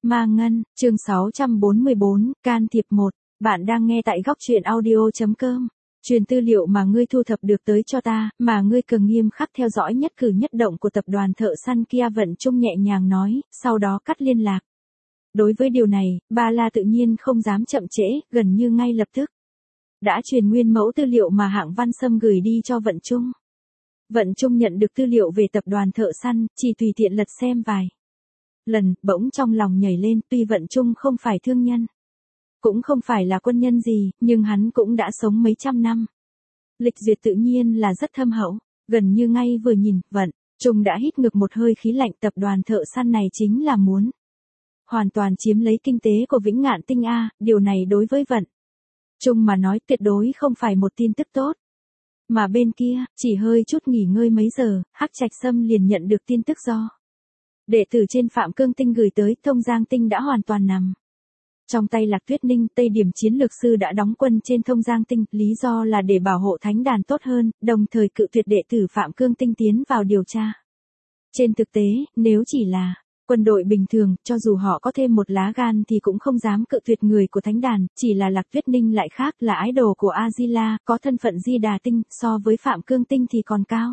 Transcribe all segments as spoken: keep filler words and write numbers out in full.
Ma Ngân, chương sáu trăm bốn mươi bốn, can thiệp một. Bạn đang nghe tại góc truyện audio.com. Truyền tư liệu mà ngươi thu thập được tới cho ta, mà ngươi cần nghiêm khắc theo dõi nhất cử nhất động của tập đoàn thợ săn kia, Vận Trung nhẹ nhàng nói, sau đó cắt liên lạc. Đối với điều này, Ba La tự nhiên không dám chậm trễ, gần như ngay lập tức đã truyền nguyên mẫu tư liệu mà Hạng Văn Sâm gửi đi cho Vận Trung. Vận Trung nhận được tư liệu về tập đoàn thợ săn, chỉ tùy tiện lật xem vài lần, bỗng trong lòng nhảy lên, tuy Vận Trung không phải thương nhân, cũng không phải là quân nhân gì, nhưng hắn cũng đã sống mấy trăm năm. Lịch duyệt tự nhiên là rất thâm hậu, gần như ngay vừa nhìn, Vận Trung đã hít ngược một hơi khí lạnh. Tập đoàn thợ săn này chính là muốn hoàn toàn chiếm lấy kinh tế của Vĩnh Ngạn Tinh A, điều này đối với Vận Trung mà nói tuyệt đối không phải một tin tức tốt. Mà bên kia, chỉ hơi chút nghỉ ngơi mấy giờ, Hắc Trạch Sâm liền nhận được tin tức do đệ tử trên Phạm Cương Tinh gửi tới. Thông Giang Tinh đã hoàn toàn nằm trong tay Lạc Tuyết Ninh. Tây Điểm chiến lược sư đã đóng quân trên Thông Giang Tinh, lý do là để bảo hộ thánh đàn tốt hơn, đồng thời cự tuyệt đệ tử Phạm Cương Tinh tiến vào điều tra. Trên thực tế, nếu chỉ là quân đội bình thường, cho dù họ có thêm một lá gan thì cũng không dám cự tuyệt người của thánh đàn, chỉ là Lạc Tuyết Ninh lại khác, là ái đồ của A-di-la, có thân phận Di Đà Tinh, so với Phạm Cương Tinh thì còn cao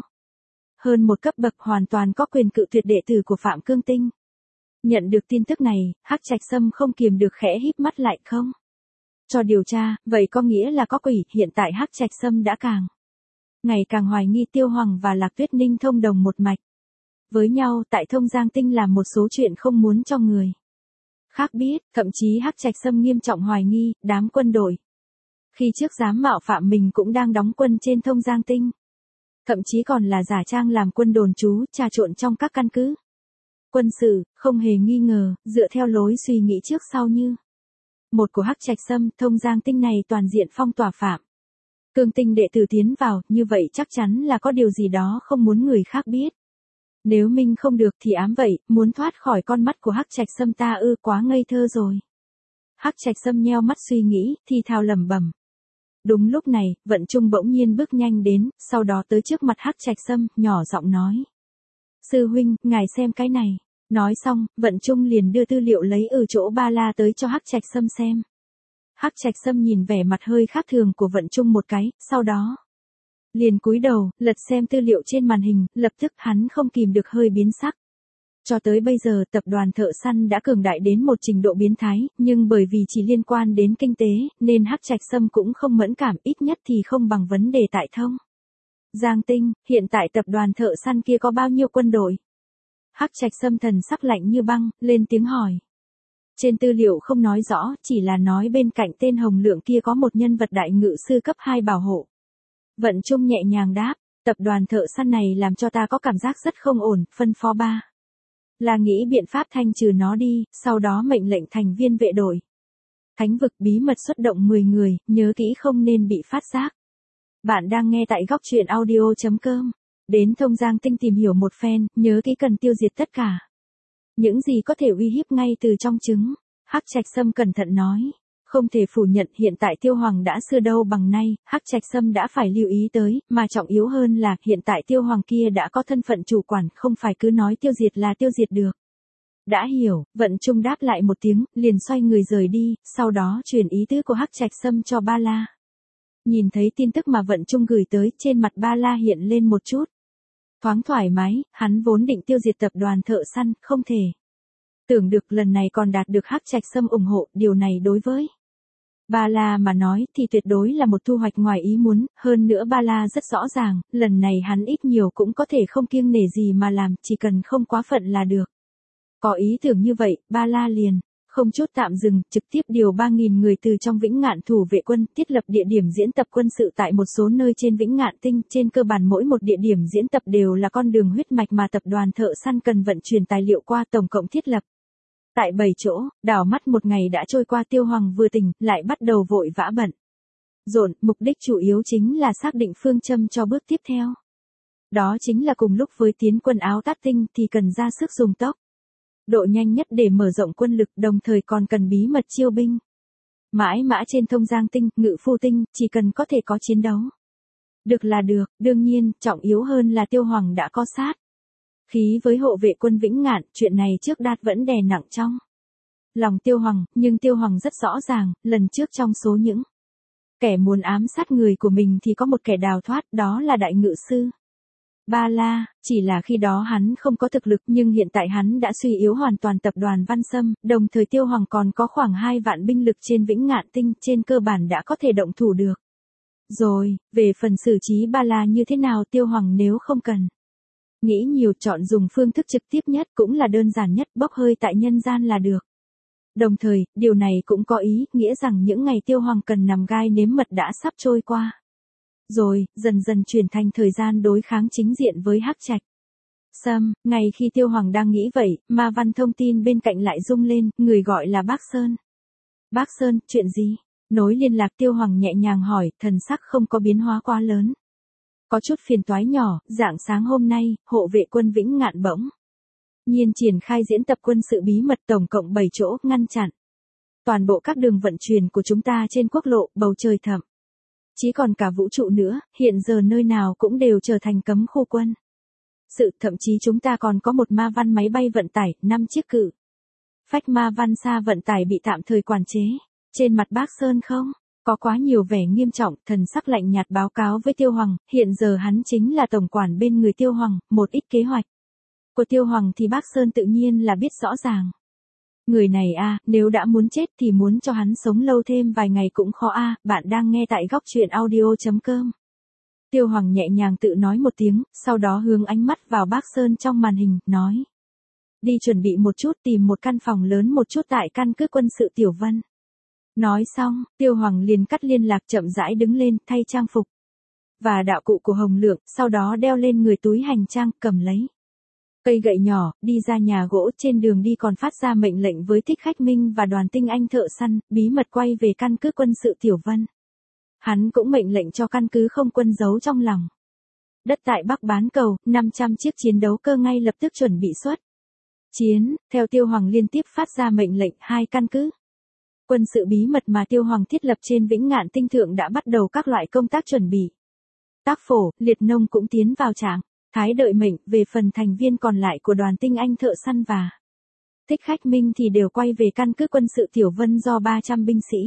hơn một cấp bậc, hoàn toàn có quyền cự tuyệt đệ tử của Phạm Cương Tinh. Nhận được tin tức này, Hắc Trạch Sâm không kiềm được khẽ híp mắt lại. Không cho điều tra, vậy có nghĩa là có quỷ. Hiện tại Hắc Trạch Sâm đã càng ngày càng hoài nghi Tiêu Hoàng và Lạc Tuyết Ninh thông đồng một mạch với nhau tại Thông Giang Tinh, làm một số chuyện không muốn cho người khác biết. Thậm chí Hắc Trạch Sâm nghiêm trọng hoài nghi, đám quân đội khi trước dám mạo phạm mình cũng đang đóng quân trên Thông Giang Tinh. Thậm chí còn là giả trang làm quân đồn trú, trà trộn trong các căn cứ quân sự, không hề nghi ngờ, dựa theo lối suy nghĩ trước sau như một của Hắc Trạch Sâm, Thông Giang Tinh này toàn diện phong tỏa Phạm Cương Tinh đệ tử tiến vào, như vậy chắc chắn là có điều gì đó không muốn người khác biết. Nếu minh không được thì ám vậy, muốn thoát khỏi con mắt của Hắc Trạch Sâm ta ư, quá ngây thơ rồi. Hắc Trạch Sâm nheo mắt suy nghĩ, thì thào lẩm bẩm. Đúng lúc này, Vận Trung bỗng nhiên bước nhanh đến, sau đó tới trước mặt Hắc Trạch Sâm, nhỏ giọng nói. Sư huynh, ngài xem cái này. Nói xong, Vận Trung liền đưa tư liệu lấy ở chỗ Ba La tới cho Hắc Trạch Sâm xem. Hắc Trạch Sâm nhìn vẻ mặt hơi khác thường của Vận Trung một cái, sau đó liền cúi đầu, lật xem tư liệu trên màn hình, lập tức hắn không kìm được hơi biến sắc. Cho tới bây giờ, tập đoàn thợ săn đã cường đại đến một trình độ biến thái, nhưng bởi vì chỉ liên quan đến kinh tế, nên Hắc Trạch Sâm cũng không mẫn cảm, ít nhất thì không bằng vấn đề tại Thông Giang Tinh. Hiện tại tập đoàn thợ săn kia có bao nhiêu quân đội? Hắc Trạch Sâm thần sắc lạnh như băng, lên tiếng hỏi. Trên tư liệu không nói rõ, chỉ là nói bên cạnh tên Hồng Lượng kia có một nhân vật đại ngự sư cấp hai bảo hộ. Vận Trung nhẹ nhàng đáp, tập đoàn thợ săn này làm cho ta có cảm giác rất không ổn, phân phó Ba là nghĩ biện pháp thanh trừ nó đi, sau đó mệnh lệnh thành viên vệ đội Thánh vực bí mật xuất động mười người, nhớ kỹ không nên bị phát giác. Bạn đang nghe tại góc truyện audio.com. Đến Thông Giang Tinh tìm hiểu một phen, nhớ kỹ cần tiêu diệt tất cả những gì có thể uy hiếp ngay từ trong trứng. Hắc Trạch Sâm cẩn thận nói. Không thể phủ nhận hiện tại Tiêu Hoàng đã xưa đâu bằng nay, Hắc Trạch Sâm đã phải lưu ý tới, mà trọng yếu hơn là hiện tại Tiêu Hoàng kia đã có thân phận chủ quản, không phải cứ nói tiêu diệt là tiêu diệt được. Đã hiểu, Vận Trung đáp lại một tiếng, liền xoay người rời đi, sau đó truyền ý tứ của Hắc Trạch Sâm cho Ba La. Nhìn thấy tin tức mà Vận Trung gửi tới, trên mặt Ba La hiện lên một chút thoáng thoải mái, hắn vốn định tiêu diệt tập đoàn thợ săn, không thể tưởng được lần này còn đạt được Hắc Trạch Sâm ủng hộ, điều này đối với Ba La mà nói thì tuyệt đối là một thu hoạch ngoài ý muốn, hơn nữa Ba La rất rõ ràng, lần này hắn ít nhiều cũng có thể không kiêng nể gì mà làm, chỉ cần không quá phận là được. Có ý tưởng như vậy, Ba La liền không chút tạm dừng, trực tiếp điều ba nghìn người từ trong Vĩnh Ngạn thủ vệ quân, thiết lập địa điểm diễn tập quân sự tại một số nơi trên Vĩnh Ngạn Tinh, trên cơ bản mỗi một địa điểm diễn tập đều là con đường huyết mạch mà tập đoàn thợ săn cần vận chuyển tài liệu qua, tổng cộng thiết lập tại bảy chỗ. Đảo mắt một ngày đã trôi qua, Tiêu Hoàng vừa tỉnh, lại bắt đầu vội vã bận rộn, mục đích chủ yếu chính là xác định phương châm cho bước tiếp theo. Đó chính là cùng lúc với tiến quân Áo Tát Tinh thì cần ra sức dùng tốc độ nhanh nhất để mở rộng quân lực, đồng thời còn cần bí mật chiêu binh. Mãi mã trên Thông Giang Tinh, Ngự Phu Tinh, chỉ cần có thể có chiến đấu được là được, đương nhiên, trọng yếu hơn là Tiêu Hoàng đã có sát khí với hộ vệ quân Vĩnh Ngạn, chuyện này trước Đạt vẫn đè nặng trong lòng Tiêu Hoàng, nhưng Tiêu Hoàng rất rõ ràng, lần trước trong số những kẻ muốn ám sát người của mình thì có một kẻ đào thoát, đó là đại ngự sư Ba La, chỉ là khi đó hắn không có thực lực, nhưng hiện tại hắn đã suy yếu hoàn toàn tập đoàn Văn Sâm, đồng thời Tiêu Hoàng còn có khoảng hai vạn binh lực trên Vĩnh Ngạn Tinh, trên cơ bản đã có thể động thủ được. Rồi, về phần xử trí Ba La như thế nào, Tiêu Hoàng nếu không cần nghĩ nhiều, chọn dùng phương thức trực tiếp nhất, cũng là đơn giản nhất, bốc hơi tại nhân gian là được. Đồng thời, điều này cũng có ý nghĩa rằng những ngày Tiêu Hoàng cần nằm gai nếm mật đã sắp trôi qua. Rồi, dần dần chuyển thành thời gian đối kháng chính diện với Hắc Trạch Sâm. Ngày khi Tiêu Hoàng đang nghĩ vậy, Ma Văn thông tin bên cạnh lại rung lên, người gọi là Bác Sơn. Bác Sơn, chuyện gì? Nối liên lạc, Tiêu Hoàng nhẹ nhàng hỏi, thần sắc không có biến hóa quá lớn. Có chút phiền toái nhỏ, rạng sáng hôm nay, hộ vệ quân Vĩnh Ngạn bỗng nhiên triển khai diễn tập quân sự bí mật, tổng cộng bảy chỗ, ngăn chặn toàn bộ các đường vận chuyển của chúng ta trên quốc lộ, bầu trời thậm chí còn cả vũ trụ nữa, hiện giờ nơi nào cũng đều trở thành cấm khu quân sự, thậm chí chúng ta còn có một Ma Văn máy bay vận tải, năm chiếc cự phách Ma Văn xa vận tải bị tạm thời quản chế. Trên mặt Bác Sơn không có quá nhiều vẻ nghiêm trọng, thần sắc lạnh nhạt báo cáo với Tiêu Hoàng, hiện giờ hắn chính là tổng quản bên người Tiêu Hoàng, một ít kế hoạch của Tiêu Hoàng thì Bác Sơn tự nhiên là biết rõ ràng. Người này a, nếu đã muốn chết thì muốn cho hắn sống lâu thêm vài ngày cũng khó a. Bạn đang nghe tại góc truyện audio chấm com. Tiêu Hoàng nhẹ nhàng tự nói một tiếng, sau đó hướng ánh mắt vào Bác Sơn trong màn hình, nói: đi chuẩn bị một chút, tìm một căn phòng lớn một chút tại căn cứ quân sự Tiểu Vân. Nói xong, Tiêu Hoàng liền cắt liên lạc, chậm rãi đứng lên, thay trang phục và đạo cụ của Hồng Lượng, sau đó đeo lên người túi hành trang, cầm lấy cây gậy nhỏ, đi ra nhà gỗ. Trên đường đi còn phát ra mệnh lệnh với Thích Khách Minh và đoàn tinh anh thợ săn, bí mật quay về căn cứ quân sự Tiểu Vân. Hắn cũng mệnh lệnh cho căn cứ không quân giấu trong lòng đất tại Bắc Bán Cầu, năm trăm chiếc chiến đấu cơ ngay lập tức chuẩn bị xuất chiến. Theo Tiêu Hoàng liên tiếp phát ra mệnh lệnh, hai căn cứ quân sự bí mật mà Tiêu Hoàng thiết lập trên Vĩnh Ngạn Tinh Thượng đã bắt đầu các loại công tác chuẩn bị. Tác Phổ, Liệt Nông cũng tiến vào trạng thái đợi mệnh, về phần thành viên còn lại của đoàn tinh anh thợ săn và Thích Khách Minh thì đều quay về căn cứ quân sự Tiểu Vân do ba trăm binh sĩ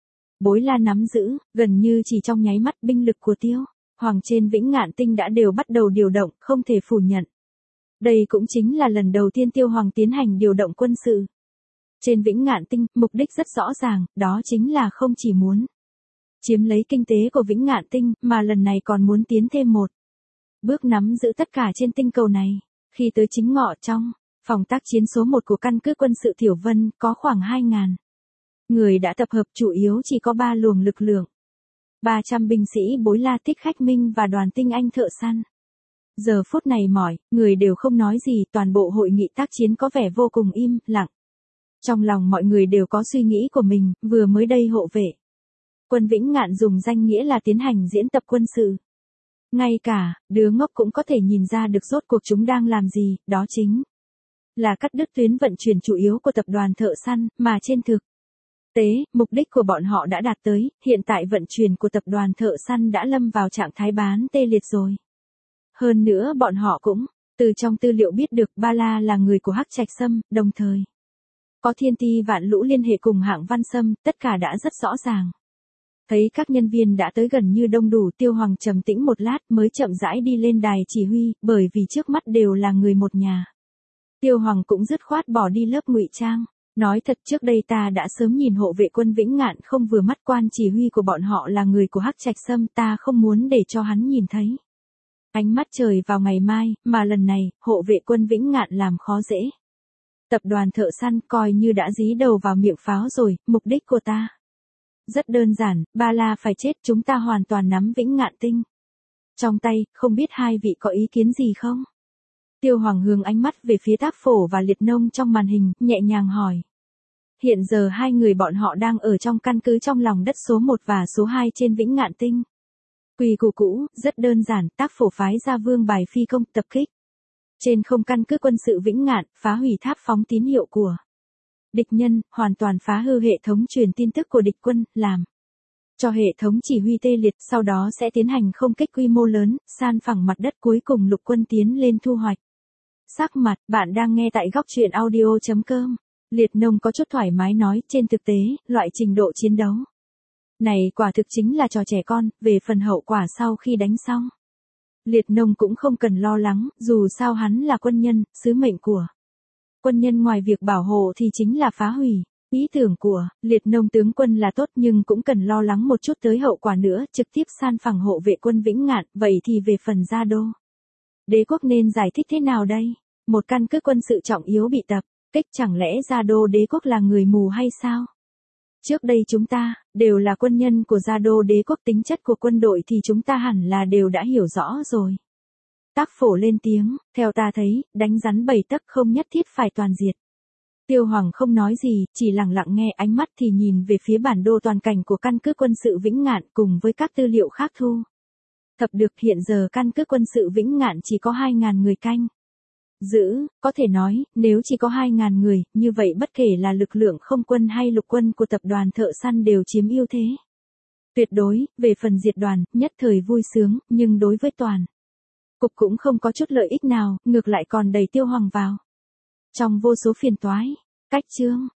Bối La nắm giữ. Gần như chỉ trong nháy mắt, binh lực của Tiêu Hoàng trên Vĩnh Ngạn Tinh đã đều bắt đầu điều động, không thể phủ nhận. Đây cũng chính là lần đầu tiên Tiêu Hoàng tiến hành điều động quân sự trên Vĩnh Ngạn Tinh, mục đích rất rõ ràng, đó chính là không chỉ muốn chiếm lấy kinh tế của Vĩnh Ngạn Tinh, mà lần này còn muốn tiến thêm một bước nắm giữ tất cả trên tinh cầu này. Khi tới chính ngọ, trong phòng tác chiến số một của căn cứ quân sự Tiểu Vân, có khoảng hai nghìn người đã tập hợp, chủ yếu chỉ có ba luồng lực lượng. ba trăm binh sĩ Bối La, Thích Khách Minh và đoàn tinh anh thợ săn. Giờ phút này mọi người đều không nói gì, toàn bộ hội nghị tác chiến có vẻ vô cùng im lặng. Trong lòng mọi người đều có suy nghĩ của mình, vừa mới đây hộ vệ quân Vĩnh Ngạn dùng danh nghĩa là tiến hành diễn tập quân sự. Ngay cả đứa ngốc cũng có thể nhìn ra được rốt cuộc chúng đang làm gì, đó chính là cắt đứt tuyến vận chuyển chủ yếu của tập đoàn thợ săn, mà trên thực tế, mục đích của bọn họ đã đạt tới, hiện tại vận chuyển của tập đoàn thợ săn đã lâm vào trạng thái bán tê liệt rồi. Hơn nữa bọn họ cũng từ trong tư liệu biết được Ba La là người của Hắc Trạch Sâm, đồng thời có thiên ti vạn lũ liên hệ cùng hạng Văn Sâm, tất cả đã rất rõ ràng. Thấy các nhân viên đã tới gần như đông đủ, Tiêu Hoàng trầm tĩnh một lát mới chậm rãi đi lên đài chỉ huy, bởi vì trước mắt đều là người một nhà. Tiêu Hoàng cũng dứt khoát bỏ đi lớp ngụy trang. Nói thật, trước đây ta đã sớm nhìn hộ vệ quân Vĩnh Ngạn không vừa mắt, quan chỉ huy của bọn họ là người của Hắc Trạch Sâm, ta không muốn để cho hắn nhìn thấy ánh mắt trời vào ngày mai, mà lần này, hộ vệ quân Vĩnh Ngạn làm khó dễ tập đoàn thợ săn, coi như đã dí đầu vào miệng pháo rồi. Mục đích của ta rất đơn giản, Ba La phải chết, chúng ta hoàn toàn nắm Vĩnh Ngạn Tinh trong tay, không biết hai vị có ý kiến gì không? Tiêu Hoàng hướng ánh mắt về phía Tác Phổ và Liệt Nông trong màn hình, nhẹ nhàng hỏi. Hiện giờ hai người bọn họ đang ở trong căn cứ trong lòng đất số một và số hai trên Vĩnh Ngạn Tinh. Quy củ cũ, rất đơn giản, Tác Phổ phái ra vương bài phi công tập kích trên không căn cứ quân sự Vĩnh Ngạn, phá hủy tháp phóng tín hiệu của địch nhân, hoàn toàn phá hư hệ thống truyền tin tức của địch quân, làm cho hệ thống chỉ huy tê liệt, sau đó sẽ tiến hành không kích quy mô lớn, san phẳng mặt đất, cuối cùng lục quân tiến lên thu hoạch sắc mặt. Bạn đang nghe tại góc truyện audio chấm com. Liệt Nông có chút thoải mái nói, trên thực tế, loại trình độ chiến đấu này quả thực chính là trò trẻ con, về phần hậu quả sau khi đánh xong. Liệt Nông cũng không cần lo lắng, dù sao hắn là quân nhân, sứ mệnh của quân nhân ngoài việc bảo hộ thì chính là phá hủy. Ý tưởng của Liệt Nông tướng quân là tốt nhưng cũng cần lo lắng một chút tới hậu quả nữa, trực tiếp san phẳng hộ vệ quân Vĩnh Ngạn, vậy thì về phần Gia Đô đế quốc nên giải thích thế nào đây? Một căn cứ quân sự trọng yếu bị tập kích, chẳng lẽ Gia Đô đế quốc là người mù hay sao? Trước đây chúng ta, đều là quân nhân của Gia Đô đế quốc, tính chất của quân đội thì chúng ta hẳn là đều đã hiểu rõ rồi. Tác Phổ lên tiếng, theo ta thấy, đánh rắn bảy tấc không nhất thiết phải toàn diệt. Tiêu Hoàng không nói gì, chỉ lặng lặng nghe, ánh mắt thì nhìn về phía bản đồ toàn cảnh của căn cứ quân sự Vĩnh Ngạn cùng với các tư liệu khác thu thập được. Hiện giờ căn cứ quân sự Vĩnh Ngạn chỉ có hai nghìn người canh giữ, có thể nói, nếu chỉ có hai nghìn người, như vậy bất kể là lực lượng không quân hay lục quân của tập đoàn Thợ Săn đều chiếm ưu thế tuyệt đối. Về phần diệt đoàn, nhất thời vui sướng, nhưng đối với toàn cục cũng không có chút lợi ích nào, ngược lại còn đẩy Tiêu Hoàng vào trong vô số phiền toái. Cách chương